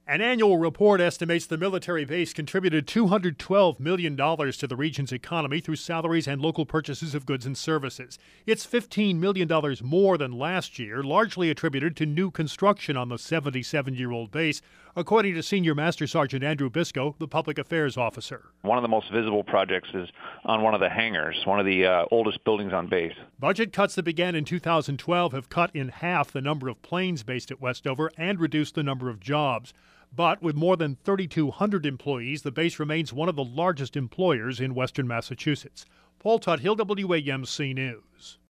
An annual report estimates the military base contributed $212 million to the region's economy through salaries and local purchases of goods and services. It's $15 million more than last year, largely attributed to new construction on the 77-year-old base, according to Senior Master Sergeant Andrew Biscoe, the public affairs officer. One of the most visible projects is on one of the hangars, one of the oldest buildings on base. Budget cuts that began in 2012 have cut in half the number of planes based at Westover and reduced the number of jobs. But with more than 3,200 employees, the base remains one of the largest employers in western Massachusetts. Paul Tuthill, WAMC News.